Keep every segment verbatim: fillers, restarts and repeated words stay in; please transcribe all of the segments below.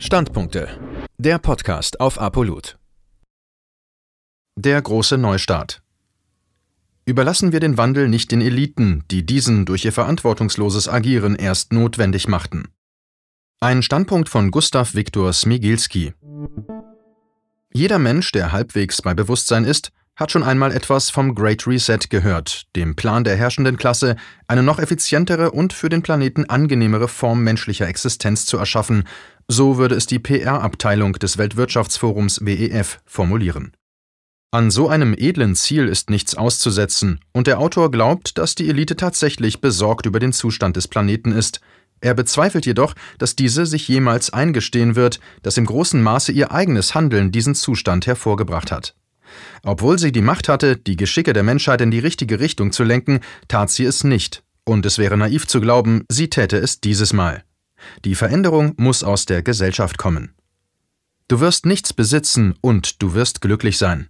Standpunkte. Der Podcast auf Apollut. Der große Neustart. Überlassen wir den Wandel nicht den Eliten, die diesen durch ihr verantwortungsloses Agieren erst notwendig machten. Ein Standpunkt von Gustav Viktor Smigilski. Jeder Mensch, der halbwegs bei Bewusstsein ist, hat schon einmal etwas vom Great Reset gehört, dem Plan der herrschenden Klasse, eine noch effizientere und für den Planeten angenehmere Form menschlicher Existenz zu erschaffen, so würde es die P R-Abteilung des Weltwirtschaftsforums W E F formulieren. An so einem edlen Ziel ist nichts auszusetzen, und der Autor glaubt, dass die Elite tatsächlich besorgt über den Zustand des Planeten ist. Er bezweifelt jedoch, dass diese sich jemals eingestehen wird, dass im großen Maße ihr eigenes Handeln diesen Zustand hervorgebracht hat. Obwohl sie die Macht hatte, die Geschicke der Menschheit in die richtige Richtung zu lenken, tat sie es nicht, und es wäre naiv zu glauben, sie täte es dieses Mal. Die Veränderung muss aus der Gesellschaft kommen. Du wirst nichts besitzen und du wirst glücklich sein.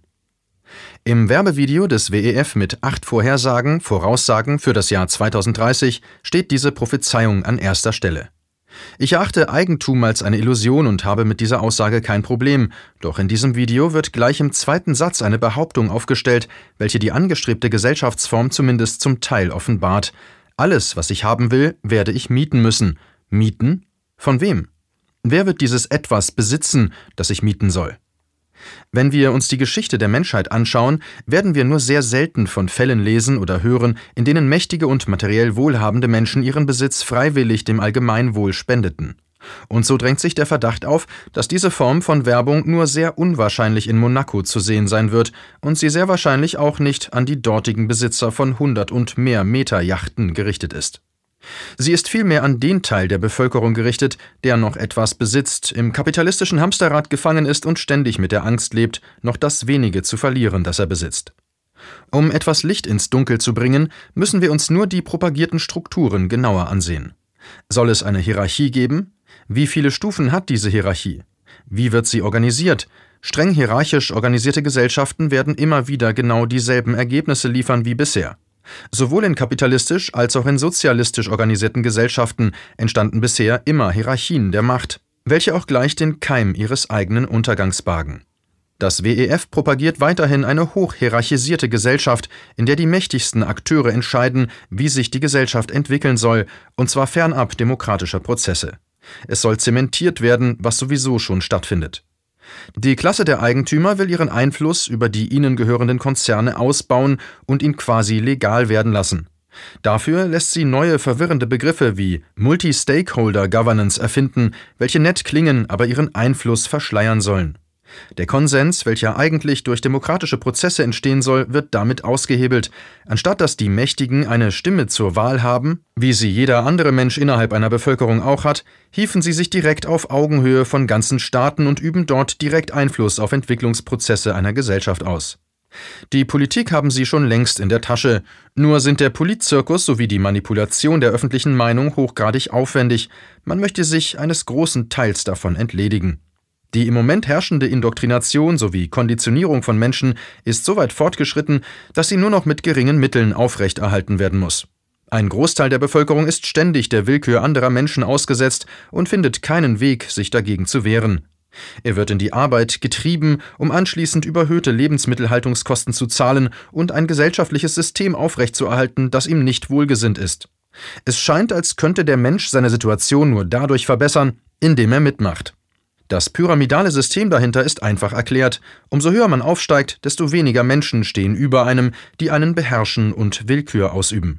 Im Werbevideo des W E F mit acht Vorhersagen, Voraussagen für das Jahr zweitausenddreißig steht diese Prophezeiung an erster Stelle. Ich erachte Eigentum als eine Illusion und habe mit dieser Aussage kein Problem, doch in diesem Video wird gleich im zweiten Satz eine Behauptung aufgestellt, welche die angestrebte Gesellschaftsform zumindest zum Teil offenbart. Alles, was ich haben will, werde ich mieten müssen. Mieten? Von wem? Wer wird dieses Etwas besitzen, das ich mieten soll? Wenn wir uns die Geschichte der Menschheit anschauen, werden wir nur sehr selten von Fällen lesen oder hören, in denen mächtige und materiell wohlhabende Menschen ihren Besitz freiwillig dem Allgemeinwohl spendeten. Und so drängt sich der Verdacht auf, dass diese Form von Werbung nur sehr unwahrscheinlich in Monaco zu sehen sein wird und sie sehr wahrscheinlich auch nicht an die dortigen Besitzer von hundert und mehr Meter Yachten gerichtet ist. Sie ist vielmehr an den Teil der Bevölkerung gerichtet, der noch etwas besitzt, im kapitalistischen Hamsterrad gefangen ist und ständig mit der Angst lebt, noch das wenige zu verlieren, das er besitzt. Um etwas Licht ins Dunkel zu bringen, müssen wir uns nur die propagierten Strukturen genauer ansehen. Soll es eine Hierarchie geben? Wie viele Stufen hat diese Hierarchie? Wie wird sie organisiert? Streng hierarchisch organisierte Gesellschaften werden immer wieder genau dieselben Ergebnisse liefern wie bisher. Sowohl in kapitalistisch als auch in sozialistisch organisierten Gesellschaften entstanden bisher immer Hierarchien der Macht, welche auch gleich den Keim ihres eigenen Untergangs bargen. Das W E F propagiert weiterhin eine hochhierarchisierte Gesellschaft, in der die mächtigsten Akteure entscheiden, wie sich die Gesellschaft entwickeln soll, und zwar fernab demokratischer Prozesse. Es soll zementiert werden, was sowieso schon stattfindet. Die Klasse der Eigentümer will ihren Einfluss über die ihnen gehörenden Konzerne ausbauen und ihn quasi legal werden lassen. Dafür lässt sie neue verwirrende Begriffe wie Multi-Stakeholder-Governance erfinden, welche nett klingen, aber ihren Einfluss verschleiern sollen. Der Konsens, welcher eigentlich durch demokratische Prozesse entstehen soll, wird damit ausgehebelt. Anstatt dass die Mächtigen eine Stimme zur Wahl haben, wie sie jeder andere Mensch innerhalb einer Bevölkerung auch hat, hieven sie sich direkt auf Augenhöhe von ganzen Staaten und üben dort direkt Einfluss auf Entwicklungsprozesse einer Gesellschaft aus. Die Politik haben sie schon längst in der Tasche, nur sind der Politzirkus sowie die Manipulation der öffentlichen Meinung hochgradig aufwendig, man möchte sich eines großen Teils davon entledigen. Die im Moment herrschende Indoktrination sowie Konditionierung von Menschen ist so weit fortgeschritten, dass sie nur noch mit geringen Mitteln aufrechterhalten werden muss. Ein Großteil der Bevölkerung ist ständig der Willkür anderer Menschen ausgesetzt und findet keinen Weg, sich dagegen zu wehren. Er wird in die Arbeit getrieben, um anschließend überhöhte Lebensmittelhaltungskosten zu zahlen und ein gesellschaftliches System aufrechtzuerhalten, das ihm nicht wohlgesinnt ist. Es scheint, als könnte der Mensch seine Situation nur dadurch verbessern, indem er mitmacht. Das pyramidale System dahinter ist einfach erklärt. Umso höher man aufsteigt, desto weniger Menschen stehen über einem, die einen beherrschen und Willkür ausüben.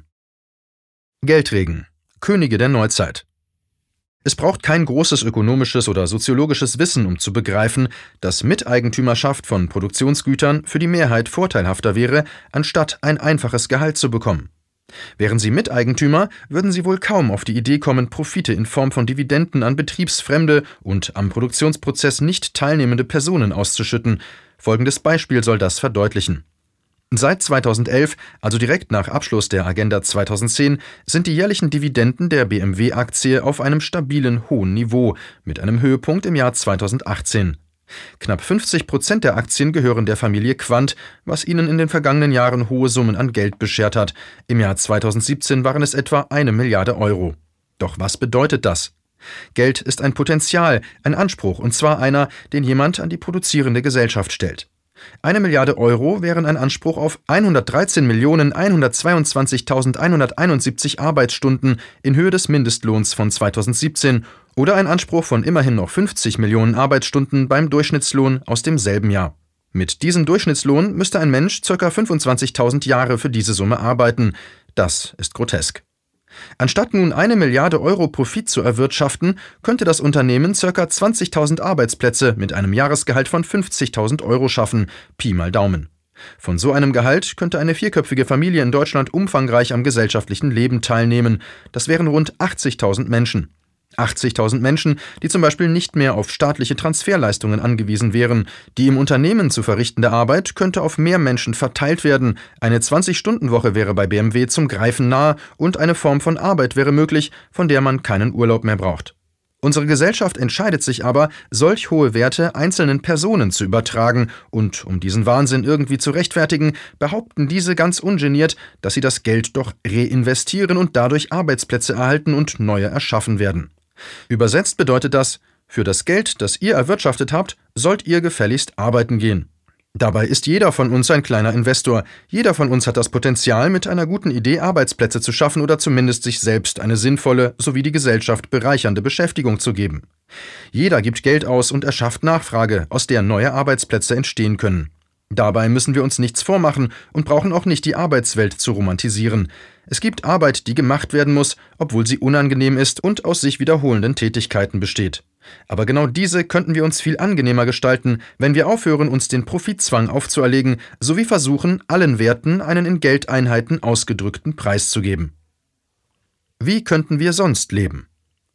Geldregen. Könige der Neuzeit. Es braucht kein großes ökonomisches oder soziologisches Wissen, um zu begreifen, dass Miteigentümerschaft von Produktionsgütern für die Mehrheit vorteilhafter wäre, anstatt ein einfaches Gehalt zu bekommen. Wären sie Miteigentümer, würden sie wohl kaum auf die Idee kommen, Profite in Form von Dividenden an betriebsfremde und am Produktionsprozess nicht teilnehmende Personen auszuschütten. Folgendes Beispiel soll das verdeutlichen. Seit zweitausendelf, also direkt nach Abschluss der Agenda zweitausendzehn, sind die jährlichen Dividenden der B M W-Aktie auf einem stabilen hohen Niveau, mit einem Höhepunkt im Jahr zweitausendachtzehn. Knapp fünfzig Prozent der Aktien gehören der Familie Quandt, was ihnen in den vergangenen Jahren hohe Summen an Geld beschert hat. Im Jahr zweitausendsiebzehn waren es etwa eine Milliarde Euro. Doch was bedeutet das? Geld ist ein Potenzial, ein Anspruch, und zwar einer, den jemand an die produzierende Gesellschaft stellt. Eine Milliarde Euro wären ein Anspruch auf hundertdreizehn Millionen hundertzweiundzwanzigtausendeinhunderteinundsiebzig Arbeitsstunden in Höhe des Mindestlohns von zweitausendsiebzehn oder ein Anspruch von immerhin noch fünfzig Millionen Arbeitsstunden beim Durchschnittslohn aus demselben Jahr. Mit diesem Durchschnittslohn müsste ein Mensch ca. fünfundzwanzigtausend Jahre für diese Summe arbeiten. Das ist grotesk. Anstatt nun eine Milliarde Euro Profit zu erwirtschaften, könnte das Unternehmen ca. zwanzigtausend Arbeitsplätze mit einem Jahresgehalt von fünfzigtausend Euro schaffen, Pi mal Daumen. Von so einem Gehalt könnte eine vierköpfige Familie in Deutschland umfangreich am gesellschaftlichen Leben teilnehmen. Das wären rund achtzigtausend Menschen. achtzigtausend Menschen, die zum Beispiel nicht mehr auf staatliche Transferleistungen angewiesen wären. Die im Unternehmen zu verrichtende Arbeit könnte auf mehr Menschen verteilt werden. Eine zwanzig-Stunden-Woche wäre bei B M W zum Greifen nahe und eine Form von Arbeit wäre möglich, von der man keinen Urlaub mehr braucht. Unsere Gesellschaft entscheidet sich aber, solch hohe Werte einzelnen Personen zu übertragen und, um diesen Wahnsinn irgendwie zu rechtfertigen, behaupten diese ganz ungeniert, dass sie das Geld doch reinvestieren und dadurch Arbeitsplätze erhalten und neue erschaffen werden. Übersetzt bedeutet das, für das Geld, das ihr erwirtschaftet habt, sollt ihr gefälligst arbeiten gehen. Dabei ist jeder von uns ein kleiner Investor. Jeder von uns hat das Potenzial, mit einer guten Idee Arbeitsplätze zu schaffen oder zumindest sich selbst eine sinnvolle sowie die Gesellschaft bereichernde Beschäftigung zu geben. Jeder gibt Geld aus und erschafft Nachfrage, aus der neue Arbeitsplätze entstehen können. Dabei müssen wir uns nichts vormachen und brauchen auch nicht die Arbeitswelt zu romantisieren. Es gibt Arbeit, die gemacht werden muss, obwohl sie unangenehm ist und aus sich wiederholenden Tätigkeiten besteht. Aber genau diese könnten wir uns viel angenehmer gestalten, wenn wir aufhören, uns den Profitzwang aufzuerlegen, sowie versuchen, allen Werten einen in Geldeinheiten ausgedrückten Preis zu geben. Wie könnten wir sonst leben?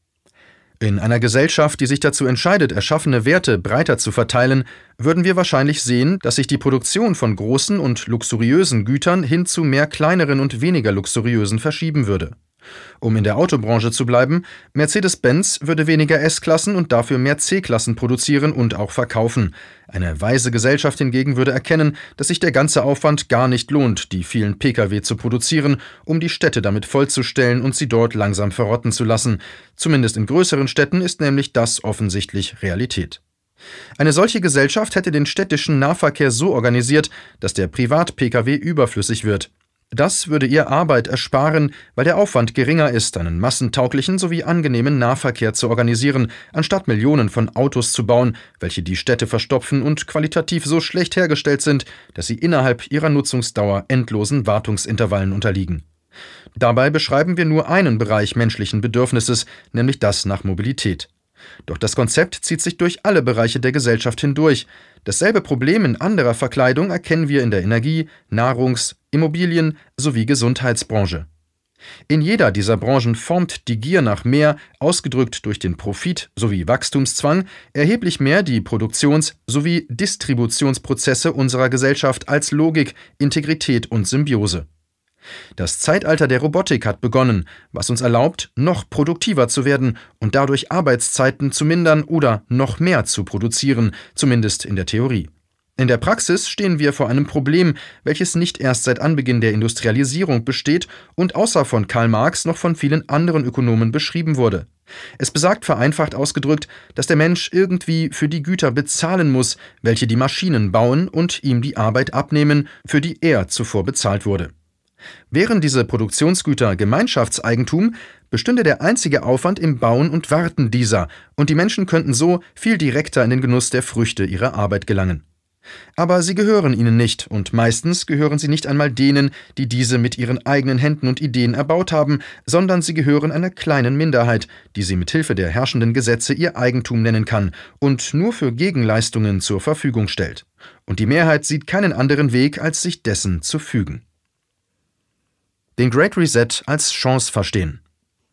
In einer Gesellschaft, die sich dazu entscheidet, erschaffene Werte breiter zu verteilen, würden wir wahrscheinlich sehen, dass sich die Produktion von großen und luxuriösen Gütern hin zu mehr kleineren und weniger luxuriösen verschieben würde. Um in der Autobranche zu bleiben, Mercedes-Benz würde weniger S-Klassen und dafür mehr C-Klassen produzieren und auch verkaufen. Eine weise Gesellschaft hingegen würde erkennen, dass sich der ganze Aufwand gar nicht lohnt, die vielen Pkw zu produzieren, um die Städte damit vollzustellen und sie dort langsam verrotten zu lassen. Zumindest in größeren Städten ist nämlich das offensichtlich Realität. Eine solche Gesellschaft hätte den städtischen Nahverkehr so organisiert, dass der Privat-Pkw überflüssig wird. Das würde ihr Arbeit ersparen, weil der Aufwand geringer ist, einen massentauglichen sowie angenehmen Nahverkehr zu organisieren, anstatt Millionen von Autos zu bauen, welche die Städte verstopfen und qualitativ so schlecht hergestellt sind, dass sie innerhalb ihrer Nutzungsdauer endlosen Wartungsintervallen unterliegen. Dabei beschreiben wir nur einen Bereich menschlichen Bedürfnisses, nämlich das nach Mobilität. Doch das Konzept zieht sich durch alle Bereiche der Gesellschaft hindurch. Dasselbe Problem in anderer Verkleidung erkennen wir in der Energie-, Nahrungs-, Immobilien- sowie Gesundheitsbranche. In jeder dieser Branchen formt die Gier nach mehr, ausgedrückt durch den Profit sowie Wachstumszwang, erheblich mehr die Produktions- sowie Distributionsprozesse unserer Gesellschaft als Logik, Integrität und Symbiose. Das Zeitalter der Robotik hat begonnen, was uns erlaubt, noch produktiver zu werden und dadurch Arbeitszeiten zu mindern oder noch mehr zu produzieren, zumindest in der Theorie. In der Praxis stehen wir vor einem Problem, welches nicht erst seit Anbeginn der Industrialisierung besteht und außer von Karl Marx noch von vielen anderen Ökonomen beschrieben wurde. Es besagt vereinfacht ausgedrückt, dass der Mensch irgendwie für die Güter bezahlen muss, welche die Maschinen bauen und ihm die Arbeit abnehmen, für die er zuvor bezahlt wurde. Wären diese Produktionsgüter Gemeinschaftseigentum, bestünde der einzige Aufwand im Bauen und Warten dieser, und die Menschen könnten so viel direkter in den Genuss der Früchte ihrer Arbeit gelangen. Aber sie gehören ihnen nicht, und meistens gehören sie nicht einmal denen, die diese mit ihren eigenen Händen und Ideen erbaut haben, sondern sie gehören einer kleinen Minderheit, die sie mit Hilfe der herrschenden Gesetze ihr Eigentum nennen kann und nur für Gegenleistungen zur Verfügung stellt. Und die Mehrheit sieht keinen anderen Weg, als sich dessen zu fügen. Den Great Reset als Chance verstehen.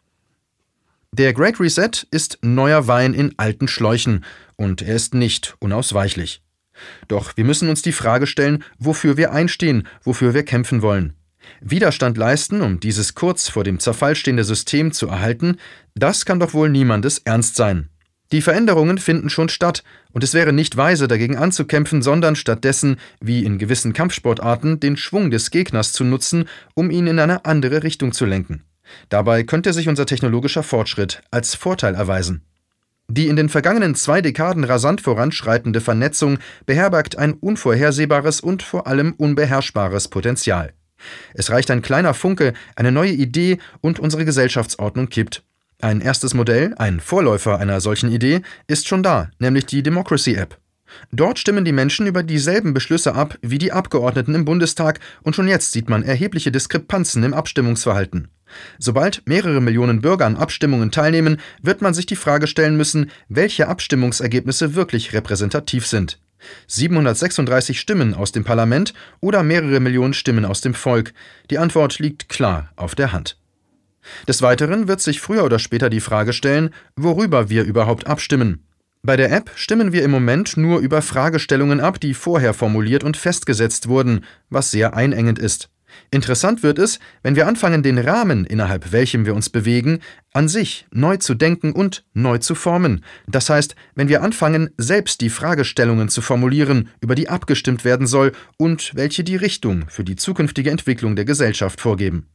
Der Great Reset ist neuer Wein in alten Schläuchen und er ist nicht unausweichlich. Doch wir müssen uns die Frage stellen, wofür wir einstehen, wofür wir kämpfen wollen. Widerstand leisten, um dieses kurz vor dem Zerfall stehende System zu erhalten, das kann doch wohl niemandes Ernst sein. Die Veränderungen finden schon statt und es wäre nicht weise, dagegen anzukämpfen, sondern stattdessen, wie in gewissen Kampfsportarten, den Schwung des Gegners zu nutzen, um ihn in eine andere Richtung zu lenken. Dabei könnte sich unser technologischer Fortschritt als Vorteil erweisen. Die in den vergangenen zwei Dekaden rasant voranschreitende Vernetzung beherbergt ein unvorhersehbares und vor allem unbeherrschbares Potenzial. Es reicht ein kleiner Funke, eine neue Idee und unsere Gesellschaftsordnung kippt. Ein erstes Modell, ein Vorläufer einer solchen Idee, ist schon da, nämlich die Democracy-App. Dort stimmen die Menschen über dieselben Beschlüsse ab wie die Abgeordneten im Bundestag und schon jetzt sieht man erhebliche Diskrepanzen im Abstimmungsverhalten. Sobald mehrere Millionen Bürger an Abstimmungen teilnehmen, wird man sich die Frage stellen müssen, welche Abstimmungsergebnisse wirklich repräsentativ sind. siebenhundertsechsunddreißig Stimmen aus dem Parlament oder mehrere Millionen Stimmen aus dem Volk? Die Antwort liegt klar auf der Hand. Des Weiteren wird sich früher oder später die Frage stellen, worüber wir überhaupt abstimmen. Bei der App stimmen wir im Moment nur über Fragestellungen ab, die vorher formuliert und festgesetzt wurden, was sehr einengend ist. Interessant wird es, wenn wir anfangen, den Rahmen, innerhalb welchem wir uns bewegen, an sich neu zu denken und neu zu formen. Das heißt, wenn wir anfangen, selbst die Fragestellungen zu formulieren, über die abgestimmt werden soll und welche die Richtung für die zukünftige Entwicklung der Gesellschaft vorgeben.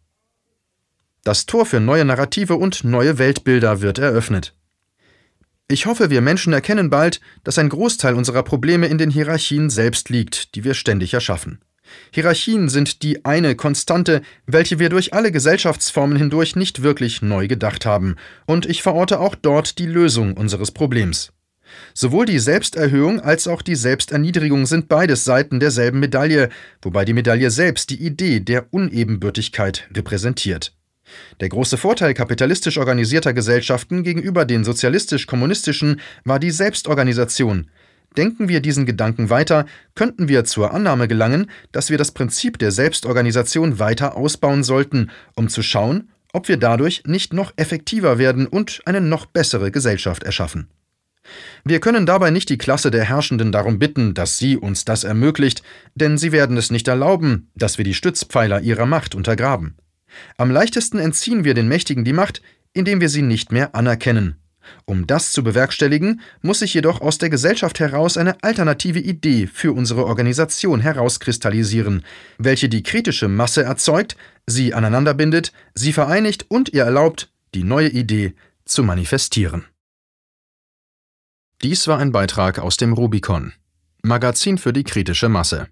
Das Tor für neue Narrative und neue Weltbilder wird eröffnet. Ich hoffe, wir Menschen erkennen bald, dass ein Großteil unserer Probleme in den Hierarchien selbst liegt, die wir ständig erschaffen. Hierarchien sind die eine Konstante, welche wir durch alle Gesellschaftsformen hindurch nicht wirklich neu gedacht haben, und ich verorte auch dort die Lösung unseres Problems. Sowohl die Selbsterhöhung als auch die Selbsterniedrigung sind beides Seiten derselben Medaille, wobei die Medaille selbst die Idee der Unebenbürtigkeit repräsentiert. Der große Vorteil kapitalistisch organisierter Gesellschaften gegenüber den sozialistisch-kommunistischen war die Selbstorganisation. Denken wir diesen Gedanken weiter, könnten wir zur Annahme gelangen, dass wir das Prinzip der Selbstorganisation weiter ausbauen sollten, um zu schauen, ob wir dadurch nicht noch effektiver werden und eine noch bessere Gesellschaft erschaffen. Wir können dabei nicht die Klasse der Herrschenden darum bitten, dass sie uns das ermöglicht, denn sie werden es nicht erlauben, dass wir die Stützpfeiler ihrer Macht untergraben. Am leichtesten entziehen wir den Mächtigen die Macht, indem wir sie nicht mehr anerkennen. Um das zu bewerkstelligen, muss sich jedoch aus der Gesellschaft heraus eine alternative Idee für unsere Organisation herauskristallisieren, welche die kritische Masse erzeugt, sie aneinanderbindet, sie vereinigt und ihr erlaubt, die neue Idee zu manifestieren. Dies war ein Beitrag aus dem Rubicon, Magazin für die kritische Masse.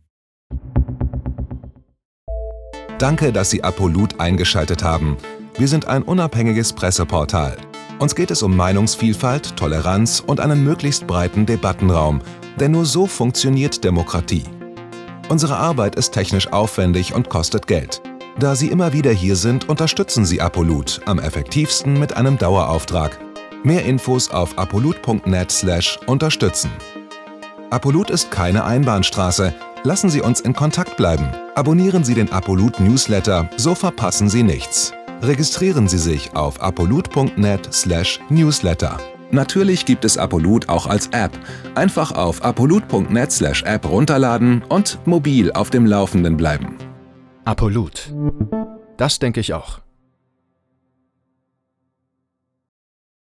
Danke, dass Sie Apolut eingeschaltet haben. Wir sind ein unabhängiges Presseportal. Uns geht es um Meinungsvielfalt, Toleranz und einen möglichst breiten Debattenraum, denn nur so funktioniert Demokratie. Unsere Arbeit ist technisch aufwendig und kostet Geld. Da Sie immer wieder hier sind, unterstützen Sie Apolut am effektivsten mit einem Dauerauftrag. Mehr Infos auf apolut punkt net slash unterstützen. Apolut ist keine Einbahnstraße. Lassen Sie uns in Kontakt bleiben. Abonnieren Sie den Apolut Newsletter, so verpassen Sie nichts. Registrieren Sie sich auf apolut punkt net slash newsletter. Natürlich gibt es Apolut auch als App. Einfach auf apolut punkt net slash app runterladen und mobil auf dem Laufenden bleiben. Apolut. Das denke ich auch.